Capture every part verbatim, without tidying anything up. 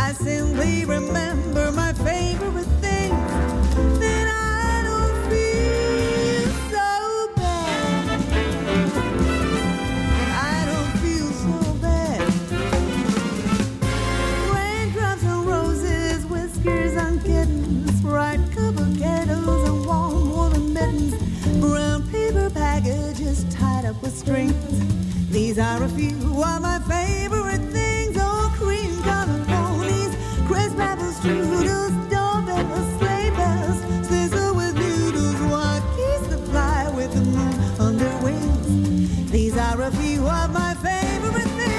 I simply remember my favorite thing. Then I don't feel so bad. I don't feel so bad. Raindrops on roses, whiskers on kittens, bright copper kettles and warm woolen mittens, brown paper packages tied up with strings. These are a few of my favorite things. Oh, cream colored ponies, crisp apple strudels, doorbells, sleigh bells, sizzle with noodles, white keys that fly with the moon on their wings. These are a few of my favorite things.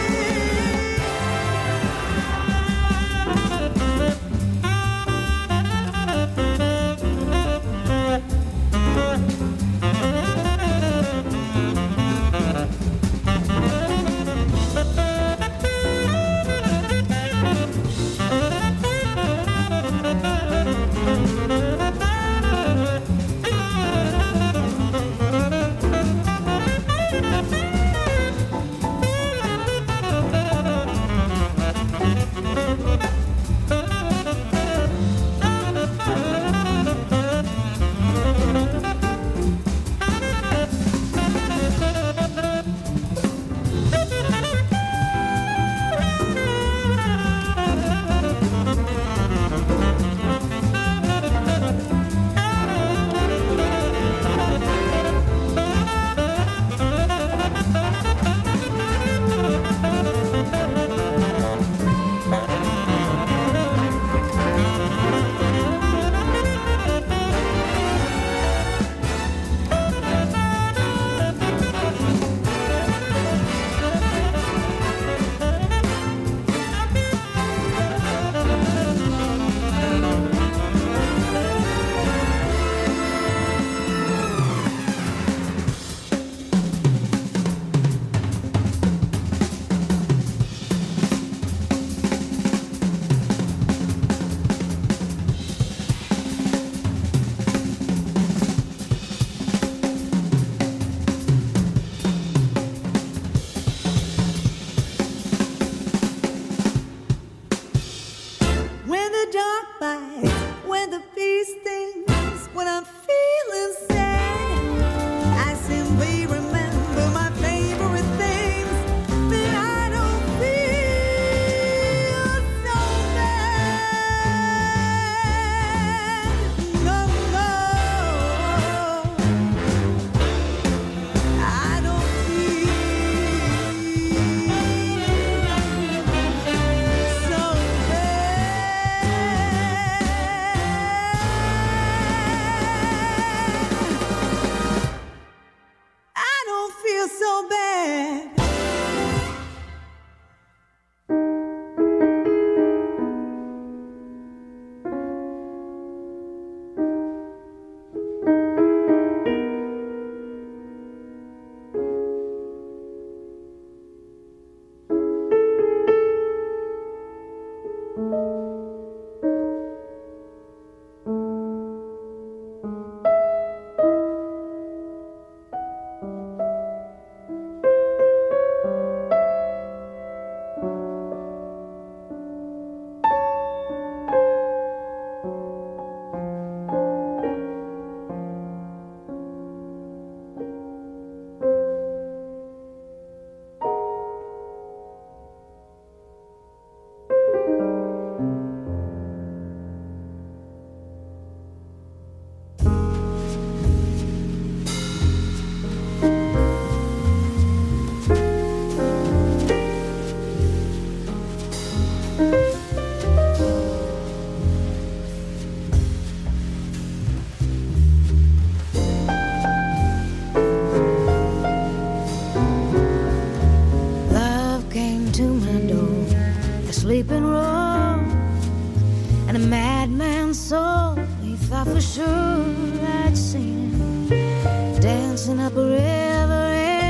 sleeping room, and a madman's soul. He thought for sure I'd seen him dancing up a river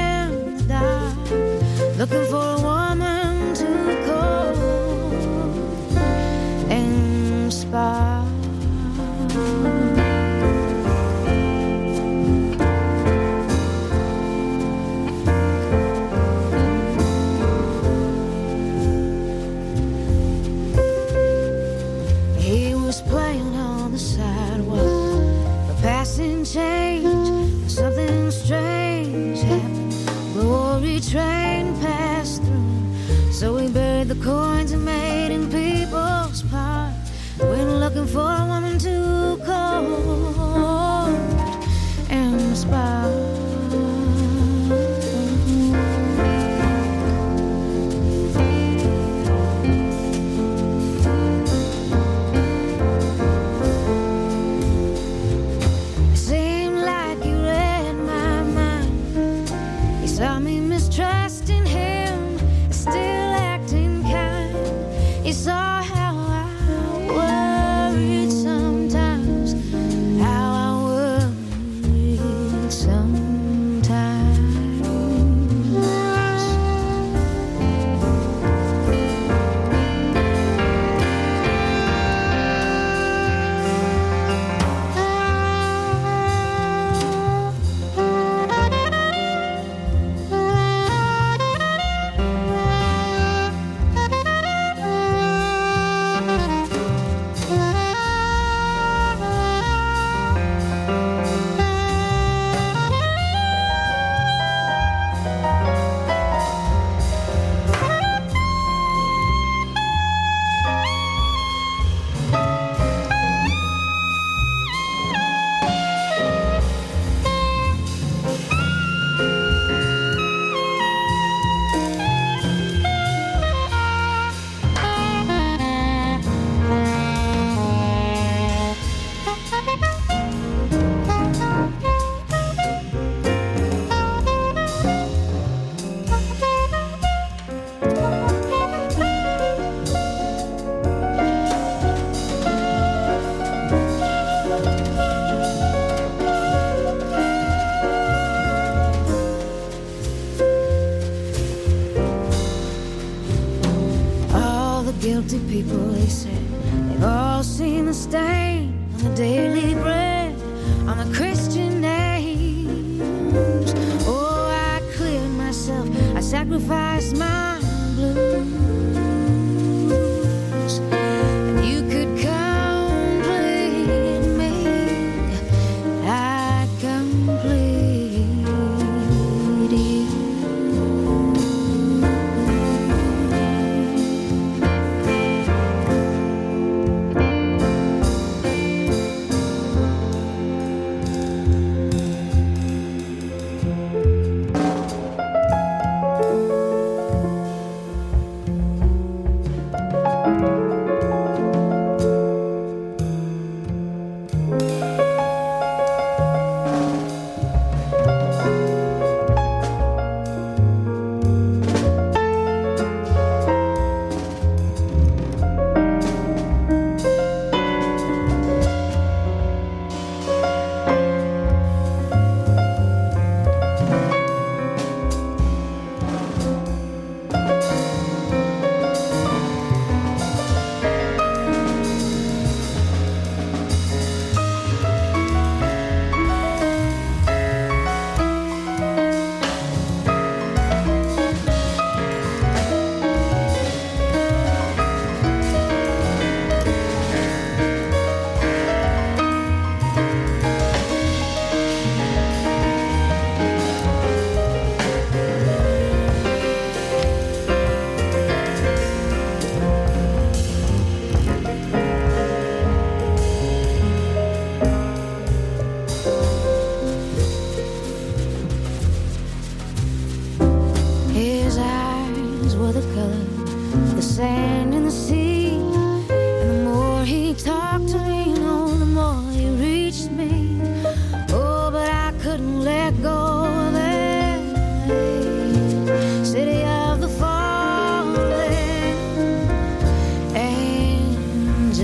in the dark, looking for a woman to call and spark. heard the coins are made in people's parts. Went looking for a woman to call and inspire. Saw me mistrusting him, still acting kind. He saw how I worried sometimes, how I worried sometimes. Guilty people, they said, they've all seen the stain on the daily bread, on the Christian names. Oh, I cleared myself, I sacrificed my blues, and you could complete me. I complete you. Sand in the sea, and the more he talked to me, you know, the more he reached me. Oh, but I couldn't let go of it. City of the fallen angels.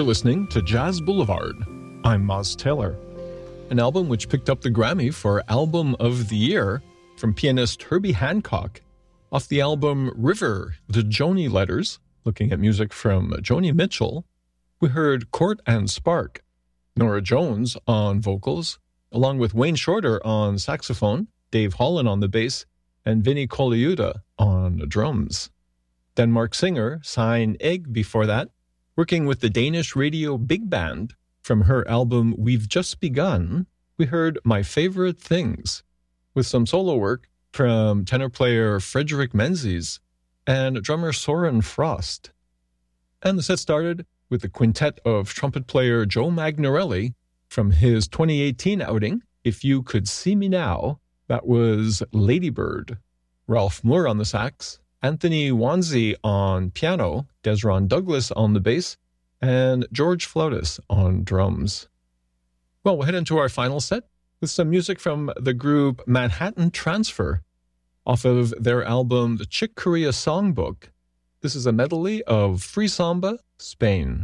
You're listening to Jazz Boulevard. I'm Moz Taylor. An album which picked up the Grammy for Album of the Year from pianist Herbie Hancock off the album River, the Joni Letters. Looking at music from Joni Mitchell, we heard Court and Spark, Nora Jones on vocals, along with Wayne Shorter on saxophone, Dave Holland on the bass, and Vinnie Colaiuta on drums. Denmark singer Signe Egg before that, working with the Danish radio big band. From her album We've Just Begun, we heard My Favorite Things, with some solo work from tenor player Frederick Menzies and drummer Soren Frost. And the set started with the quintet of trumpet player Joe Magnarelli from his twenty eighteen outing, If You Could See Me Now. That was Ladybird. Ralph Moore on the sax, Anthony Wanzi on piano, Desron Douglas on the bass, and George Flautis on drums. Well, we'll head into our final set with some music from the group Manhattan Transfer off of their album The Chick Corea Songbook. This is a medley of Free Samba, Spain.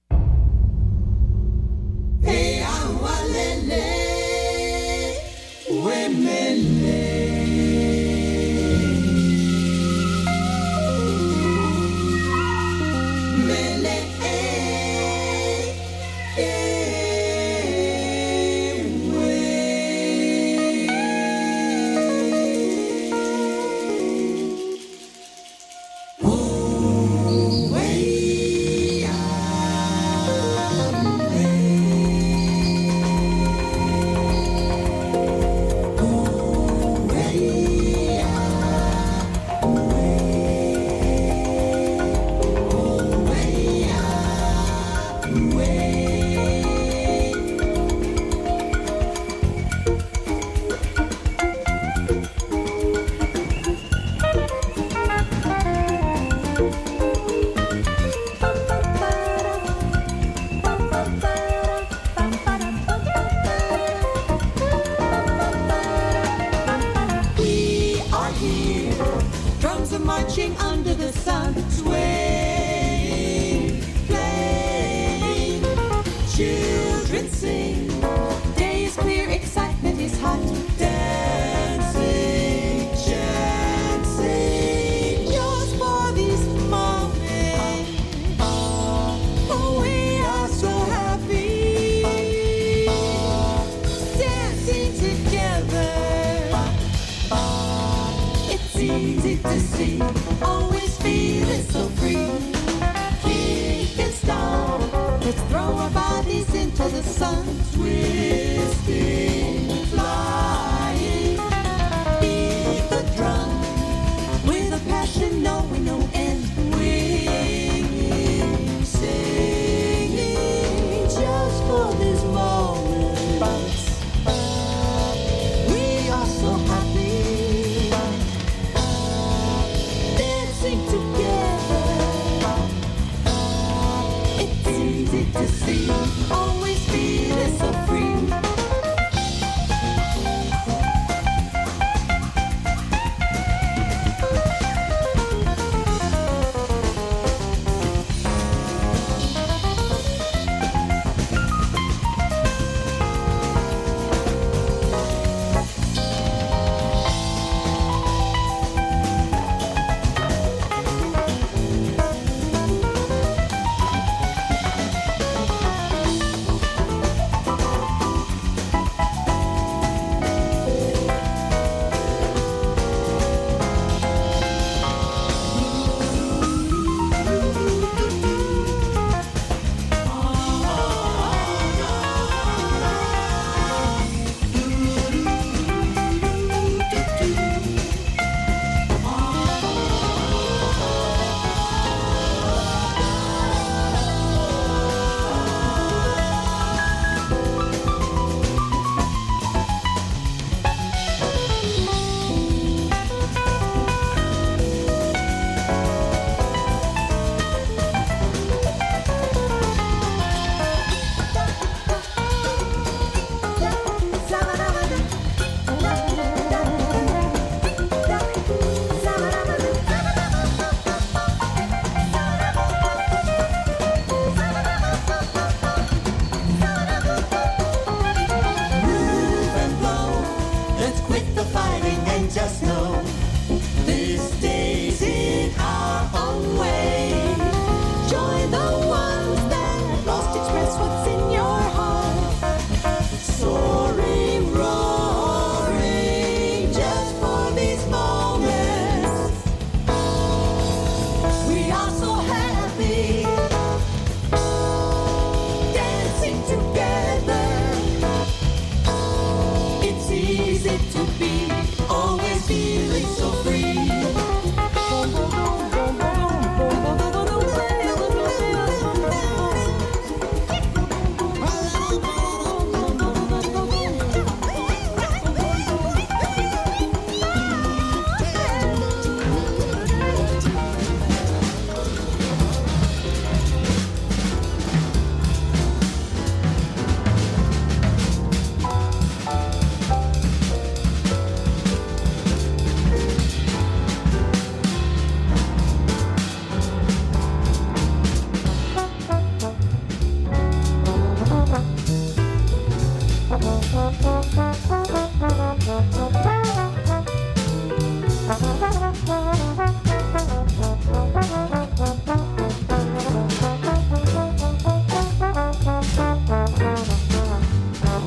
Hey, awalele, wemele.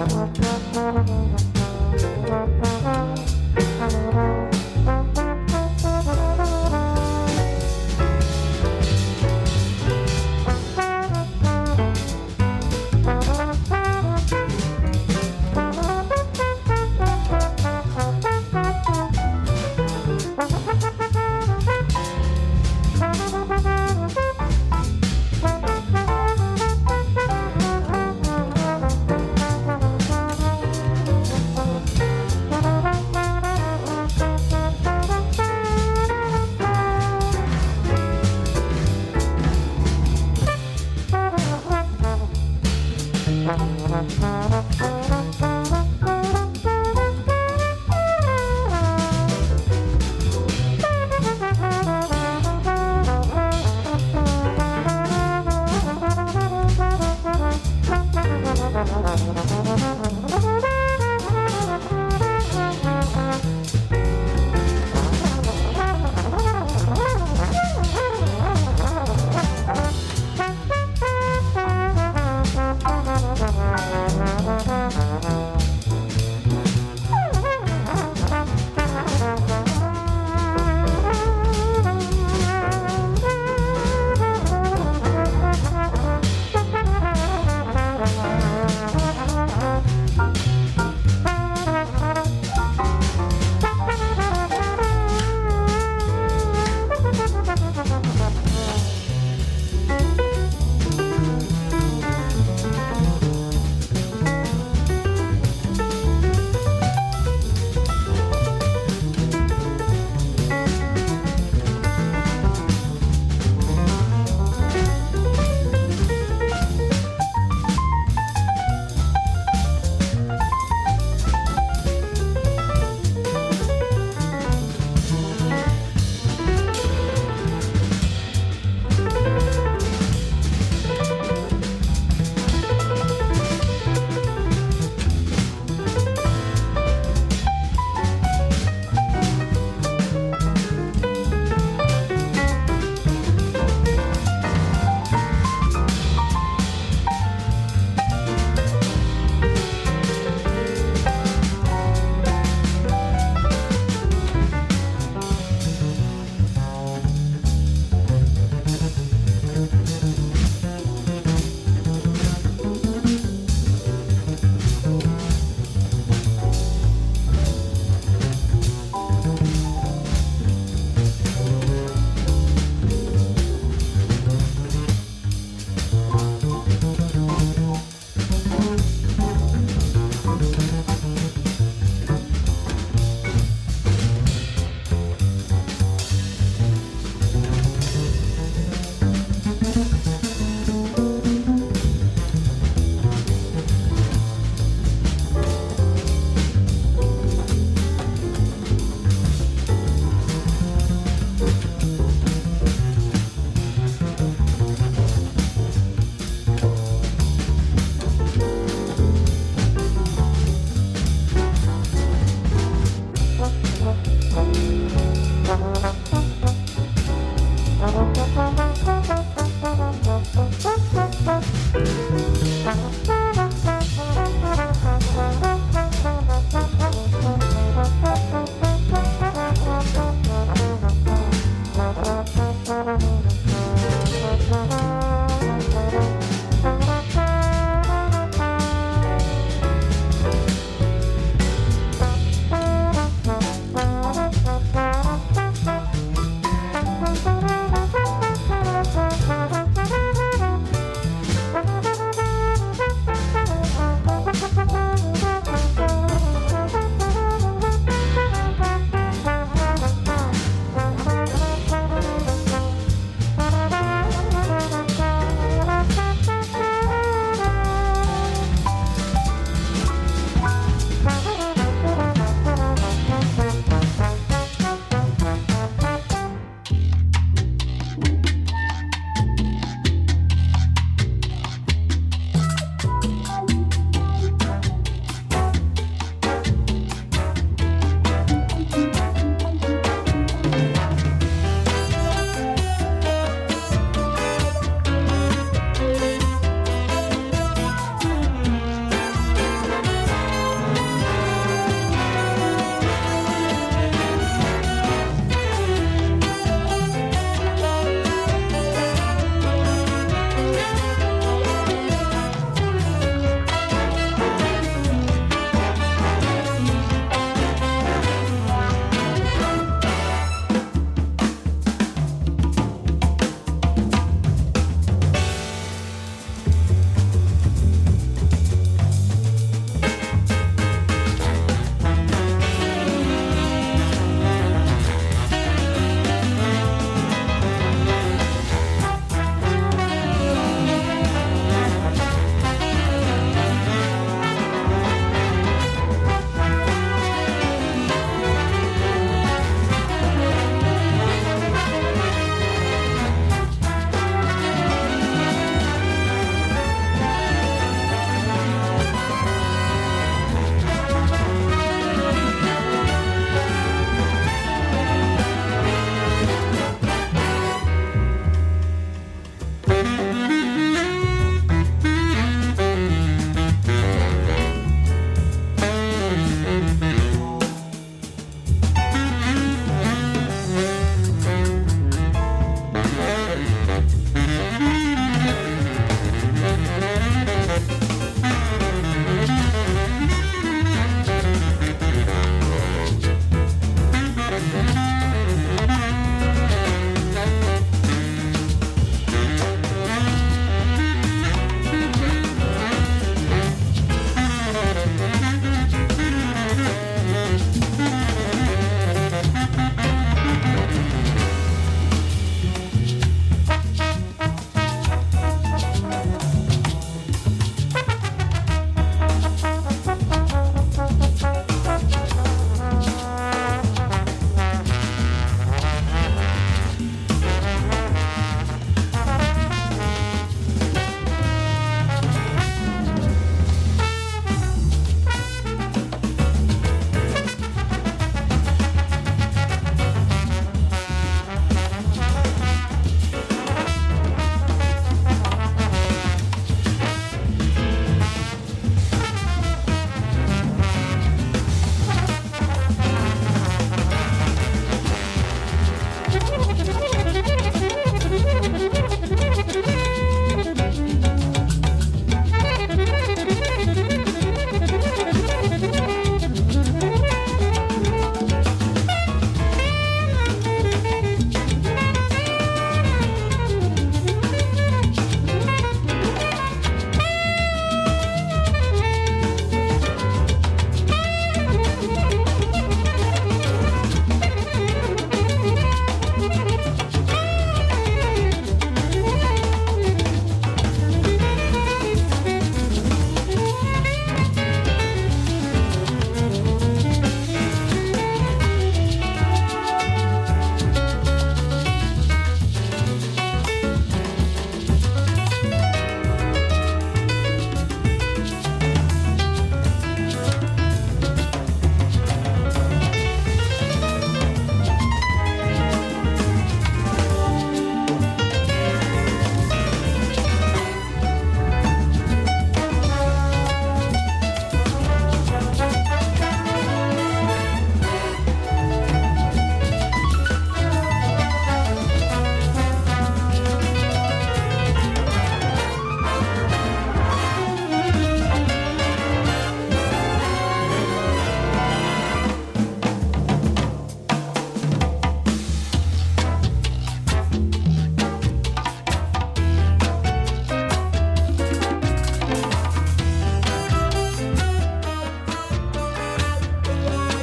Thank you.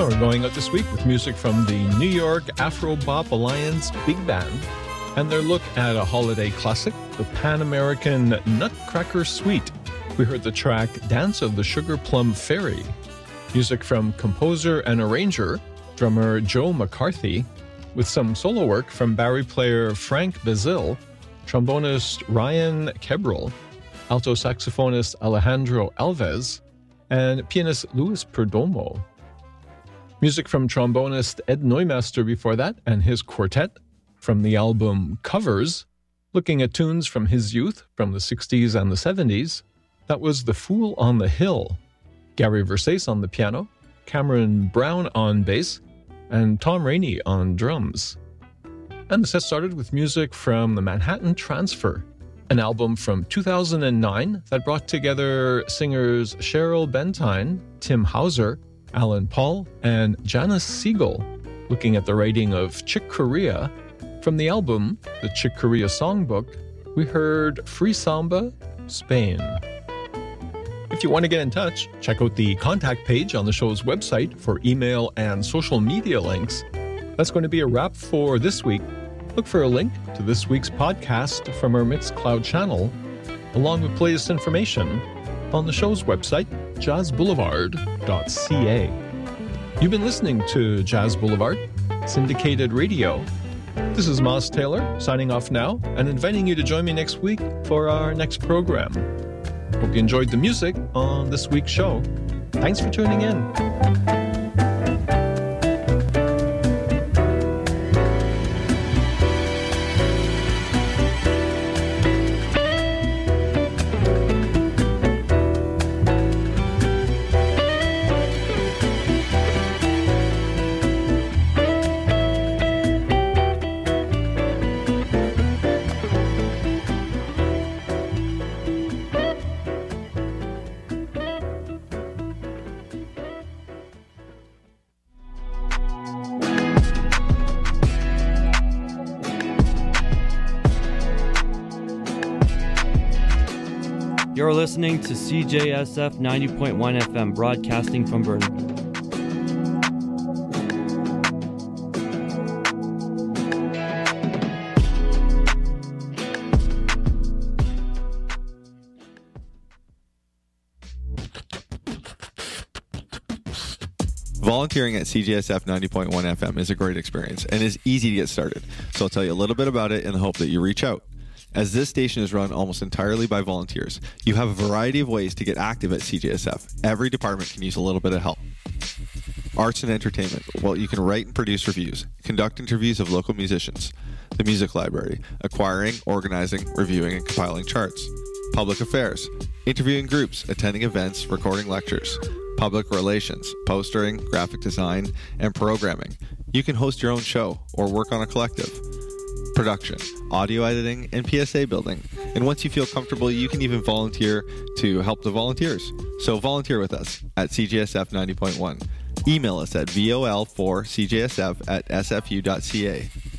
So we're going out this week with music from the New York Afro-Bop Alliance Big Band and their look at a holiday classic, the Pan-American Nutcracker Suite. We heard the track Dance of the Sugar Plum Fairy. Music from composer and arranger, drummer Joe McCarthy, with some solo work from Barry player Frank Bazil, trombonist Ryan Kebrel, alto saxophonist Alejandro Alves, and pianist Luis Perdomo. Music from trombonist Ed Neumeister before that and his quartet from the album Covers, looking at tunes from his youth from the sixties and the seventies. That was The Fool on the Hill. Gary Versace on the piano, Cameron Brown on bass, and Tom Rainey on drums. And the set started with music from the Manhattan Transfer, an album from two thousand nine that brought together singers Cheryl Bentine, Tim Hauser, Alan Paul, and Janice Siegel, looking at the writing of Chick Corea. From the album, The Chick Corea Songbook, we heard Free Samba, Spain. If you want to get in touch, check out the contact page on the show's website for email and social media links. That's going to be a wrap for this week. Look for a link to this week's podcast from our Mixcloud channel, along with latest information on the show's website, jazz boulevard dot c a. You've been listening to Jazz Boulevard, syndicated radio. This is Moz Taylor, signing off now and inviting you to join me next week for our next program. Hope you enjoyed the music on this week's show. Thanks for tuning in. You're listening to C J S F ninety point one F M, broadcasting from Burnaby. Volunteering at C J S F ninety point one F M is a great experience and is easy to get started, so I'll tell you a little bit about it in the hope that you reach out. As this station is run almost entirely by volunteers, you have a variety of ways to get active at C J S F. Every department can use a little bit of help. Arts and entertainment. Well, you can write and produce reviews, conduct interviews of local musicians, the music library, acquiring, organizing, reviewing, and compiling charts. Public affairs. Interviewing groups, attending events, recording lectures. Public relations, postering, graphic design, and programming. You can host your own show or work on a collective. Production, audio editing, and P S A building. And once you feel comfortable, you can even volunteer to help the volunteers. So volunteer with us at C J S F ninety point one. Email us at vol four c j s f at s f u dot c a.